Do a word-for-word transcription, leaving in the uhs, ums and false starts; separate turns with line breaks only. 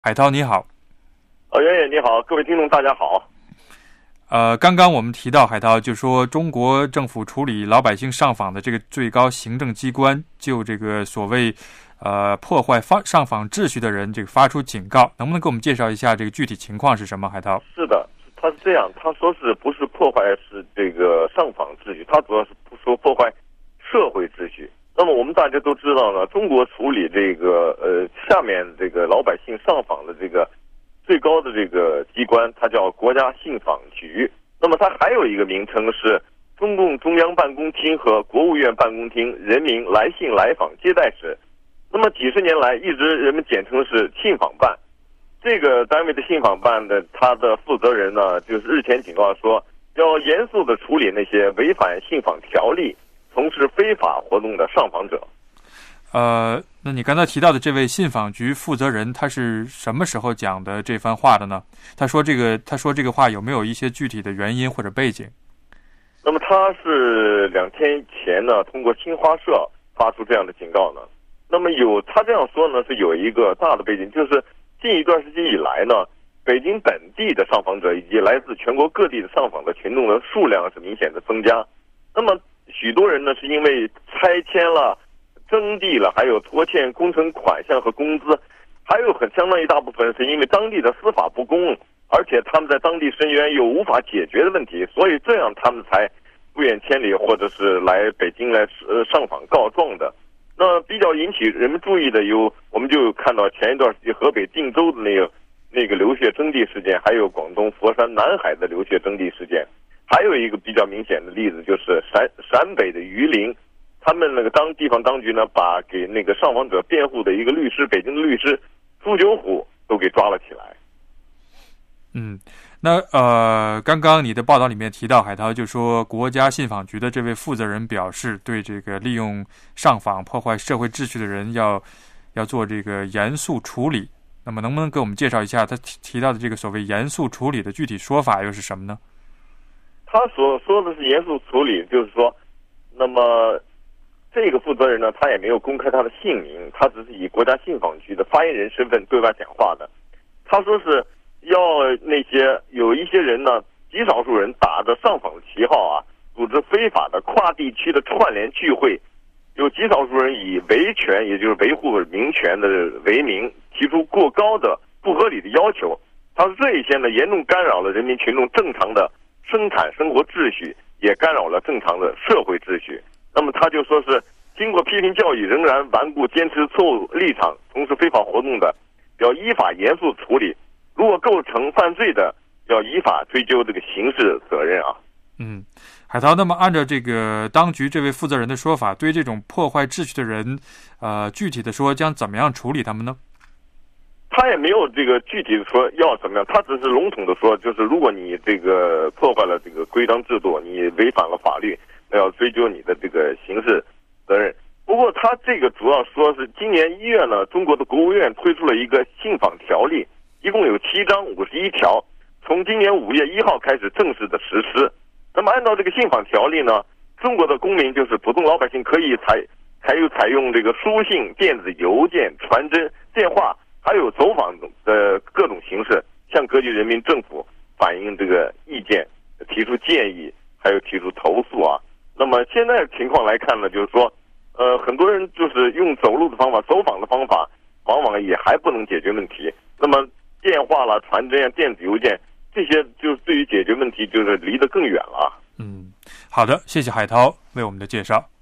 海涛你好。
呃，袁远你好，各位听众大家好。
呃，刚刚我们提到海涛就说中国政府处理老百姓上访的这个最高行政机关就这个所谓呃破坏发上访秩序的人这个发出警告，能不能给我们介绍一下这个具体情况是什么？海涛。
是的，他是这样，他说是不是破坏是这个上访秩序，他主要是说破坏社会秩序。那么我们大家都知道呢，中国处理这个呃下面这个老百姓上访的这个最高的这个机关，它叫国家信访局。那么它还有一个名称是中共中央办公厅和国务院办公厅人民来信来访接待室。那么几十年来一直人们简称是信访办。这个单位的信访办的它的负责人呢，就是日前警告说要严肃地处理那些违反信访条例从事非法活动的上访者。
呃，那你刚才提到的这位信访局负责人，他是什么时候讲的这番话的呢？他说这个，他说这个话有没有一些具体的原因或者背景？
那么他是两天前呢，通过新华社发出这样的警告呢。那么有他这样说呢，是有一个大的背景，就是近一段时间以来呢，北京本地的上访者以及来自全国各地的上访的群众的数量是明显的增加。那么许多人呢，是因为拆迁了、征地了，还有拖欠工程款项和工资，还有很相当一大部分是因为当地的司法不公，而且他们在当地申冤有无法解决的问题，所以这样他们才不远千里或者是来北京来呃上访告状的。那比较引起人们注意的有，我们就看到前一段时间河北定州的那个那个流血征地事件，还有广东佛山南海的流血征地事件，还有一个比较明显的例子就是陕陕北的榆林。他们那个当地方当局呢，把给那个上访者辩护的一个律师，北京的律师朱九虎都给抓了起来。
嗯，那呃，刚刚你的报道里面提到，海涛就说国家信访局的这位负责人表示，对这个利用上访破坏社会秩序的人要要做这个严肃处理。那么能不能给我们介绍一下他提提到的这个所谓严肃处理的具体说法又是什么呢？
他所说的是严肃处理，就是说，那么这个负责人呢，他也没有公开他的姓名，他只是以国家信访局的发言人身份对外讲话的。他说是要那些有一些人呢，极少数人打着上访的旗号啊，组织非法的跨地区的串联聚会，有极少数人以维权，也就是维护民权的为名，提出过高的不合理的要求。他说这一些呢，严重干扰了人民群众正常的生产生活秩序，也干扰了正常的社会秩序。那么他就说是经过批评教育仍然顽固坚持错误立场从事非法活动的，要依法严肃处理，如果构成犯罪的，要依法追究这个刑事责任啊。
嗯，海涛，那么按照这个当局这位负责人的说法，对这种破坏秩序的人呃，具体的说将怎么样处理他们呢？
他也没有这个具体的说要怎么样，他只是笼统的说，就是如果你这个破坏了这个规章制度，你违反了法律，那要追究你的这个刑事责任。不过他这个主要说是今年一月呢，中国的国务院推出了一个信访条例，一共有七章五十一条，从今年五月一号开始正式的实施。那么按照这个信访条例呢，中国的公民就是普通老百姓可以采还有采用这个书信、电子邮件、传真、电话，还有走访的各种形式，向各级人民政府反映这个意见，提出建议，还有提出投诉啊。那么现在情况来看呢，就是说，呃，很多人就是用走路的方法、走访的方法，往往也还不能解决问题。那么电话啦、传真啊、电子邮件这些，就对于解决问题就是离得更远了。
嗯，好的，谢谢海涛为我们的介绍。